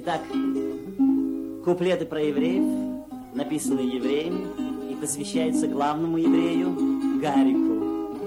Итак, куплеты про евреев, написанные евреями и посвящаются главному еврею Гарику.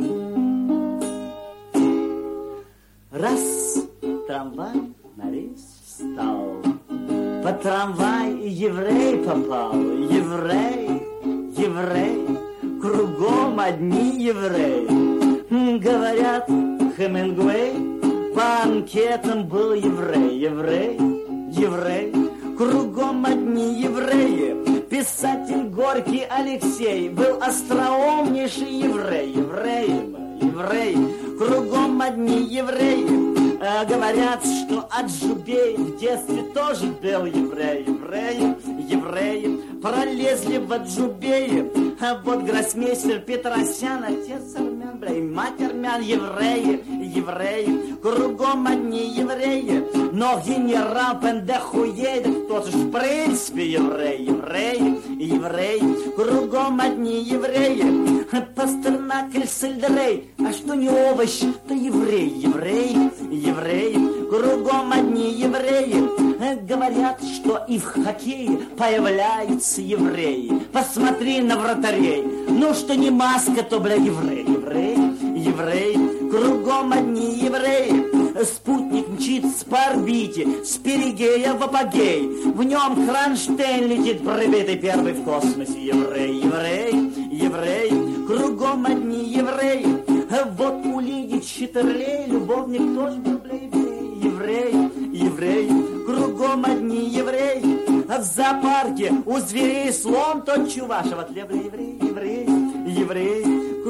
Раз трамвай на рейс встал, под трамвай еврей попал. Еврей, еврей, кругом одни евреи. Говорят, Хемингуэй по анкетам был еврей. Еврей, еврей, кругом одни евреи. Писатель Горький Алексей был остроумнейший еврей. Еврей, еврей, кругом одни евреи. Говорят, что Аджубей в детстве тоже был еврей. Евреи, евреи, пролезли в Аджубеи. А вот гроссмейстер Петросян, отец армян, мать армян, евреи, евреи, кругом одни евреи. Но генерал Пендехуей, да кто-то ж в принципе еврей. Евреи, евреи, кругом одни евреи. Пастернак или Сельдерей, а что не овощ, то еврей. Евреи, евреи, кругом одни евреи. Говорят, что и в хоккее появляются евреи. Посмотри на вратарей. Ну, что не маска, то, бля, еврей. Еврей, еврей, кругом одни евреи. Спутник мчится по орбите, с перигея в апогей. В нем Кронштейн летит, пробитый первый в космосе. Еврей, еврей, еврей, кругом одни евреи. Вот у Лиги Читерлей любовник тоже был, бля, еврей. Еврей, еврей, кругом одни евреи. А в зоопарке у зверей слон тот чуваш, а в отле, бля, еврей, еврей, еврей,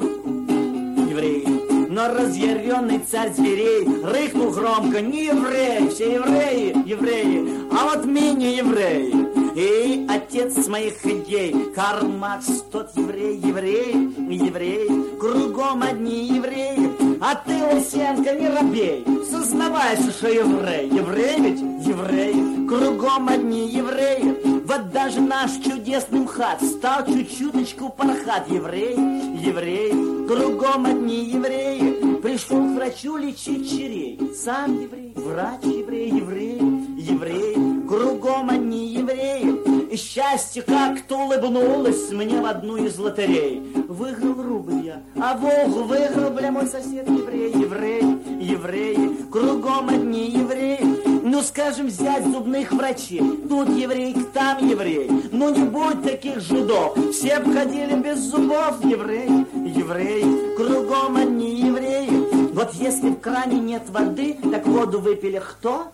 еврей. Но разъяренный царь зверей рыкнул громко: не еврей, все евреи, евреи, а вот мы не евреи. И отец моих идей Карл Маркс, тот еврей, еврей, еврей, кругом одни евреи. А ты, Лысенко, не робей, сознавайся, что еврей. Еврей ведь, еврей, кругом одни евреи. Вот даже наш чудесный МХАТ стал чуть-чуточку пархат. Еврей, еврей, кругом одни евреи. Пришел к врачу лечить черей. Сам еврей, врач еврей, еврей, еврей, кругом одни евреи. И счастье как-то улыбнулось мне в одну из лотерей. Выиграл рубль я, а Богу выиграл, бля, мой сосед еврей. Еврей, еврей, кругом одни евреи. Ну, скажем, взять зубных врачей. Тут еврей, там еврей. Ну, не будь таких жидов, все обходили без зубов. Еврей, еврей, кругом одни евреи. Вот если в кране нет воды, так воду выпили кто?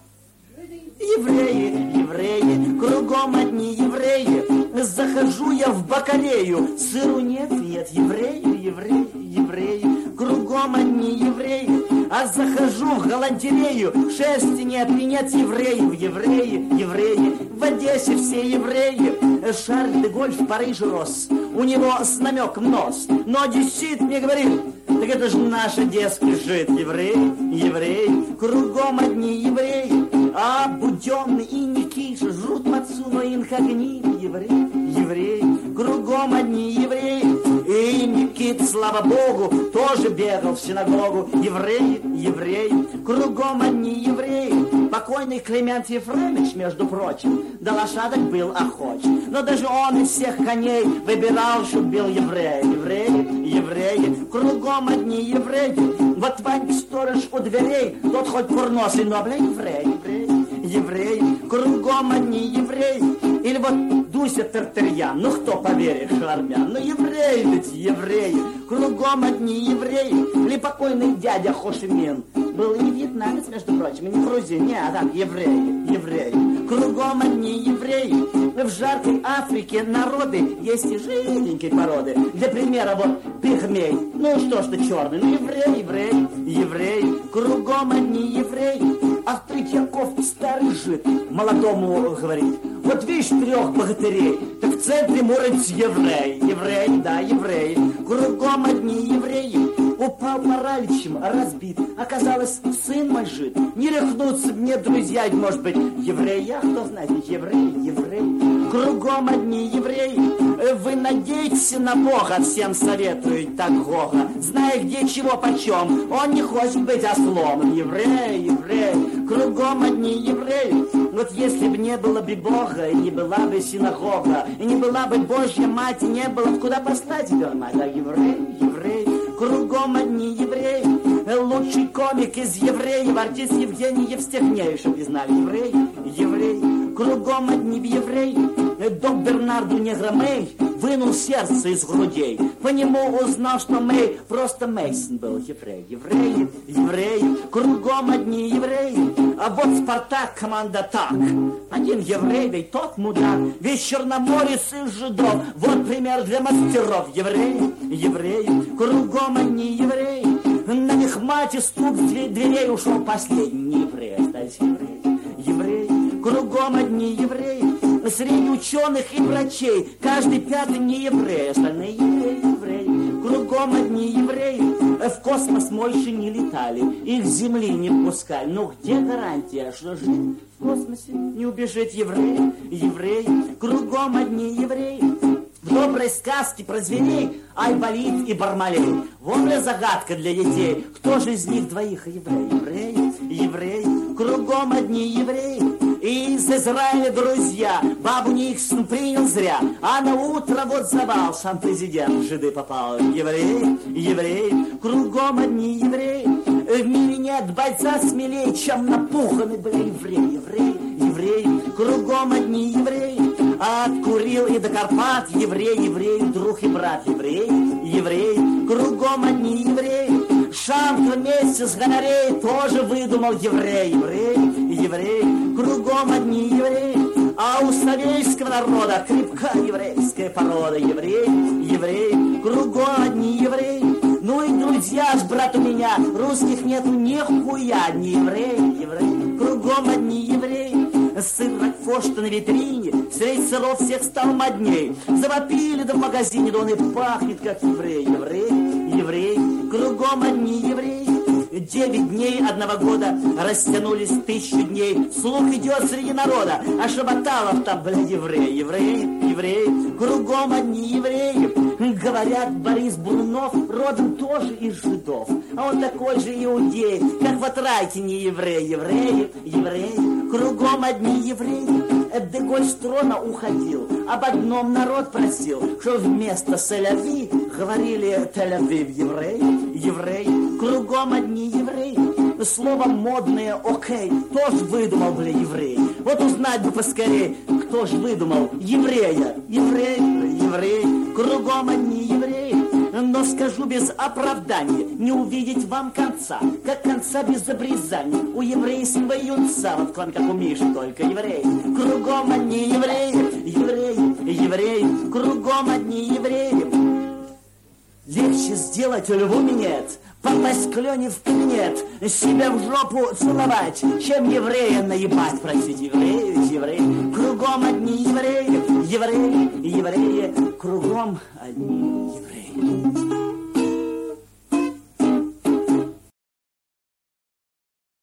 Евреи, евреи, кругом одни евреи. Захожу я в бакалею, сыру нет, нет, евреи, евреи, евреи, кругом одни евреи. А захожу в галантерею, шерсти нет, и нет евреев. Евреи, евреи, в Одессе все евреи. Шарль де Голль в Париже рос, у него с намеком нос. Но одессит мне говорит: так это же наш одесский жид. Еврей, еврей, кругом одни евреи. А Буденный и Никиша жрут мацу, но инкогнито. Еврей, еврей, кругом одни евреи. И Никита, слава Богу, тоже бегал в синагогу. Евреи, евреи, кругом одни евреи. Покойный Климент Ефремович, между прочим, до лошадок был охоч. Но даже он из всех коней выбирал, чтоб был еврей. Евреи, евреи, кругом одни евреи. Вот Ванька сторож у дверей, тот хоть курносый, но, бля, еврей, еврей, еврей, кругом одни евреи. Или вот Дуся Тартарьян, ну кто поверит, что армян? Ну евреи ведь, евреи, кругом одни евреи. Или покойный дядя Хошимин был и вьетнамец, между прочим, и не грузин, не, а так, евреи, евреи, кругом одни евреи. В жаркой Африке народы есть и жиденькие породы. Для примера вот пигмей, ну что ж ты черный, ну еврей, еврей, еврей, кругом одни евреи. А Третьяков старый жид молодому говорит: вот видишь трех богатырей, так в центре морец еврей. Еврей, да, еврей, кругом одни евреи. Упал параличем, разбит, оказалось, сын мой жид. Не рехнуться мне, друзья, может быть, еврей, я кто знает, еврей, еврей, кругом одни евреи. Вы надеетесь на Бога, всем советую так Гога, зная где чего почем, он не хочет быть ослом. Еврей, еврей, кругом одни евреи. Вот если бы не было бы Бога, и не была бы синагога, и не была бы Божья мать, и не было бы куда послать тебя, мать. А евреи, кругом одни евреи. Лучший комик из евреев, артист Евгений Евстигнеев, чтобы вы знали. Евреи, кругом одни евреи. Док Бернарду Негромей вынул сердце из грудей. По нему узнал, что Мэй просто Мейсон был еврей. Евреи, кругом одни евреи. А вот Спартак, команда так. Один еврей, да и тот мудак. Весь черноморец из жидов. Вот пример для мастеров. Евреи, кругом одни евреи. На мехмате стук дверей ушел последний еврей. Остались евреи, кругом одни евреи. Среди ученых и врачей каждый пятый не еврей. Остальные евреи, кругом одни евреи. В космос больше не летали, их с земли не пускали. Но где гарантия, что жить в космосе не убежит евреи, кругом одни евреи. В доброй сказке про зверей Айболит и Бармалей. Вот ли загадка для детей, кто же из них двоих евреи, кругом одни евреи. И из Израиля друзья, бабу Никсон принял зря, а на утро вот завал, сам президент в жиды попал. Евреи, кругом одни евреи. В мире нет бойца смелее, чем напуханы были евреи, кругом одни евреи. От Курил и до Карпат евреи, друг и брат, евреи, кругом одни евреи. Шантр вместе с Гонореей тоже выдумал евреи, кругом одни евреи. А у савельского народа крепка еврейская порода, евреи, кругом одни евреи. Ну и друзья ж, брат, у меня русских нету нихуя, не евреи, кругом одни евреи. Сыр Рокфор, что на витрине, среди сыров всех стал модней. Завопили да в магазине, да он и пахнет, как еврей, кругом одни евреи. 9 дней одного года растянулись 1000 дней. Слух идет среди народа, а Шабаталов там, евреи, кругом одни евреи. Говорят, Борис Бурунов родом тоже из жидов, а он такой же иудей, как в Атрайкине евреи, кругом одни евреи. Деголь с трона уходил, об одном народ просил, что вместо Сель-Ави говорили Тель-Авив. Евреи, кругом одни евреи. Слово модное окей тоже выдумал, евреи. Вот узнать бы поскорей, кто же выдумал еврея. Евреи, кругом одни евреи. Но скажу без оправдания, не увидеть вам конца, как конца без обрезания у еврейского юнца, вот кроме как у Миши, только евреи, кругом одни евреи, кругом одни евреи. Легче сделать льву минет, попасть клене в кабинет, себя в жопу целовать, чем еврея наебать, простите, евреи, кругом одни евреи, кругом одни евреи.